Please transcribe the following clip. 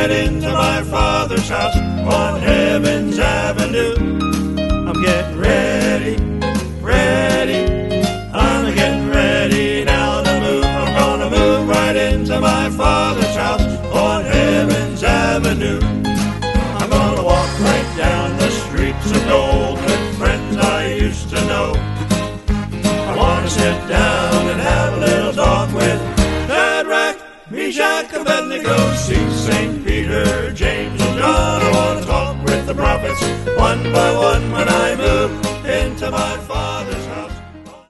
right into my Father's house on Heaven's Avenue. I'm getting ready, ready. I'm getting ready now to move. I'm gonna move right into my Father's house